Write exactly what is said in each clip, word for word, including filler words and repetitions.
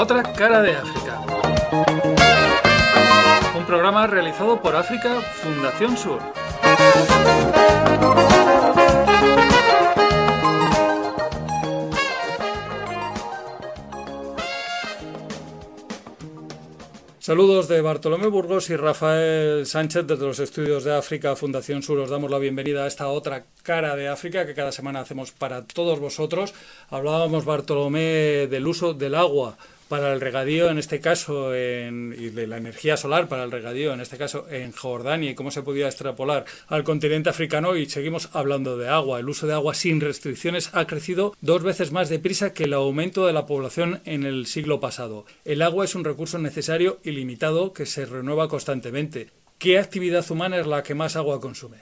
otra cara de África. Un programa realizado por África Fundación Sur. Saludos de Bartolomé Burgos y Rafael Sánchez desde los estudios de África Fundación Sur. Os damos la bienvenida a esta otra cara de África que cada semana hacemos para todos vosotros. Hablábamos, Bartolomé, del uso del agua para el regadío, en este caso, en, y de la energía solar para el regadío, en este caso en Jordania, y cómo se podía extrapolar al continente africano, y seguimos hablando de agua. El uso de agua sin restricciones ha crecido dos veces más deprisa que el aumento de la población en el siglo pasado. El agua es un recurso necesario y limitado que se renueva constantemente. ¿Qué actividad humana es la que más agua consume?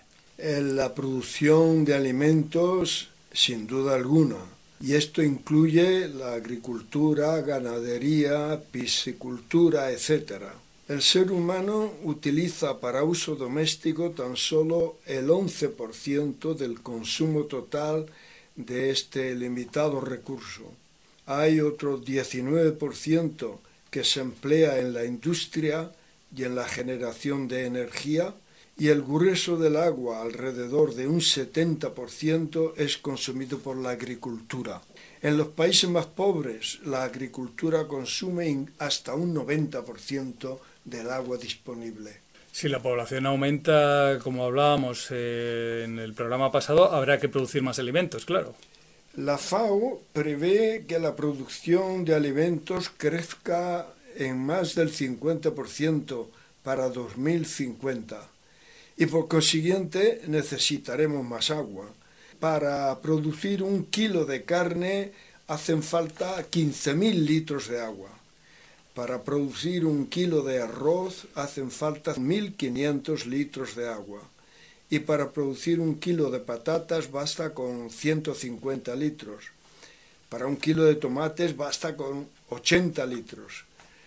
La producción de alimentos, sin duda alguna. Y esto incluye la agricultura, ganadería, piscicultura, etcétera. El ser humano utiliza para uso doméstico tan solo el once por ciento del consumo total de este limitado recurso. Hay otro diecinueve por ciento que se emplea en la industria y en la generación de energía, y el grueso del agua, alrededor de un setenta por ciento, es consumido por la agricultura. En los países más pobres, la agricultura consume hasta un noventa por ciento del agua disponible. Si la población aumenta, como hablábamos eh, en el programa pasado, habrá que producir más alimentos, claro. La FAO prevé que la producción de alimentos crezca en más del cincuenta por ciento para dos mil cincuenta. Y por consiguiente necesitaremos más agua. Para producir un kilo de carne hacen falta quince mil litros de agua. Para producir un kilo de arroz hacen falta mil quinientos litros de agua. Y para producir un kilo de patatas basta con ciento cincuenta litros. Para un kilo de tomates basta con ochenta litros.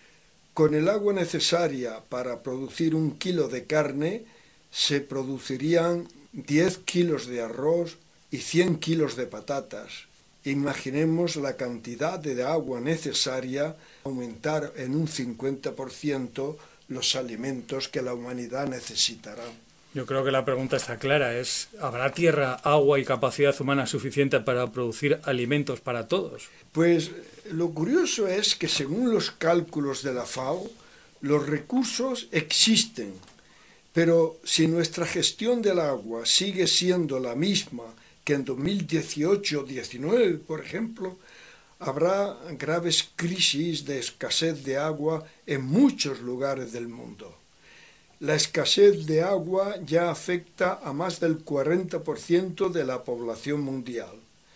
Con el agua necesaria para producir un kilo de carne se producirían diez kilos de arroz y cien kilos de patatas. Imaginemos la cantidad de agua necesaria para aumentar en un cincuenta por ciento los alimentos que la humanidad necesitará. Yo creo que la pregunta está clara, es ¿habrá tierra, agua y capacidad humana suficiente para producir alimentos para todos? Pues lo curioso es que según los cálculos de la FAO, los recursos existen. Pero si nuestra gestión del agua sigue siendo la misma que en dos mil dieciocho diecinueve, por ejemplo, habrá graves crisis de escasez de agua en muchos lugares del mundo. La escasez de agua ya afecta a más del cuarenta por ciento de la población mundial.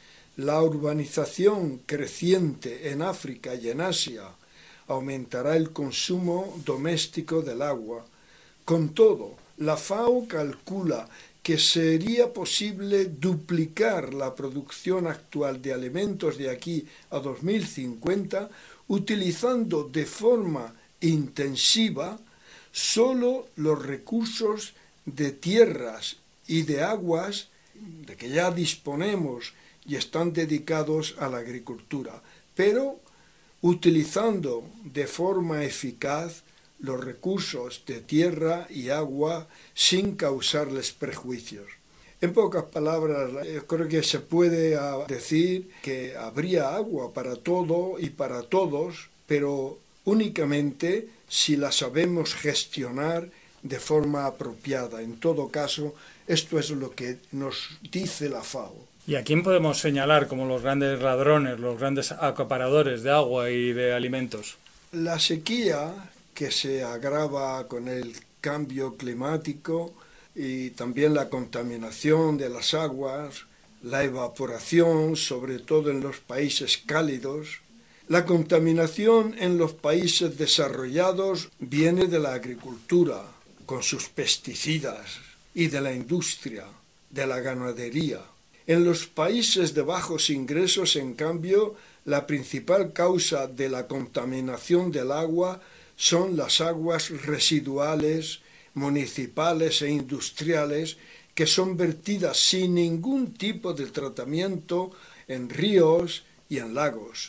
La urbanización creciente en África y en Asia aumentará el consumo doméstico del agua. Con todo, la FAO calcula que sería posible duplicar la producción actual de alimentos de aquí a dos mil cincuenta utilizando de forma intensiva solo los recursos de tierras y de aguas de que ya disponemos y están dedicados a la agricultura, pero utilizando de forma eficaz los recursos de tierra y agua sin causarles prejuicios. En pocas palabras, yo creo que se puede decir que habría agua para todo y para todos, pero únicamente si la sabemos gestionar de forma apropiada. En todo caso, esto es lo que nos dice la FAO. ¿Y a quién podemos señalar como los grandes ladrones, los grandes acaparadores de agua y de alimentos? La sequía, que se agrava con el cambio climático, y también la contaminación de las aguas, la evaporación, sobre todo en los países cálidos. La contaminación en los países desarrollados viene de la agricultura, con sus pesticidas, y de la industria, de la ganadería. En los países de bajos ingresos, en cambio, la principal causa de la contaminación del agua son las aguas residuales, municipales e industriales que son vertidas sin ningún tipo de tratamiento en ríos y en lagos.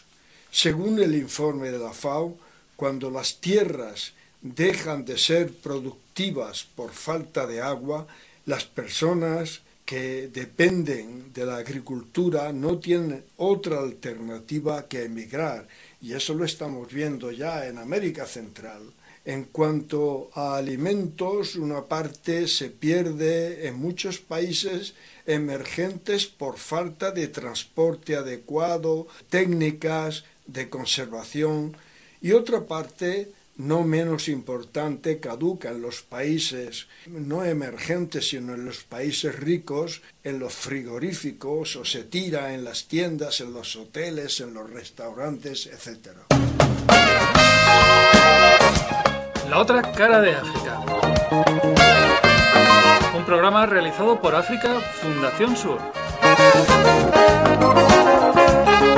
Según el informe de la FAO, cuando las tierras dejan de ser productivas por falta de agua, las personas que dependen de la agricultura no tienen otra alternativa que emigrar, y eso lo estamos viendo ya en América Central. En cuanto a alimentos, una parte se pierde en muchos países emergentes por falta de transporte adecuado, técnicas de conservación, y otra parte, no menos importante, caduca en los países no emergentes, sino en los países ricos, en los frigoríficos, o se tira en las tiendas, en los hoteles, en los restaurantes, etcétera. La otra cara de África. Un programa realizado por África Fundación Sur.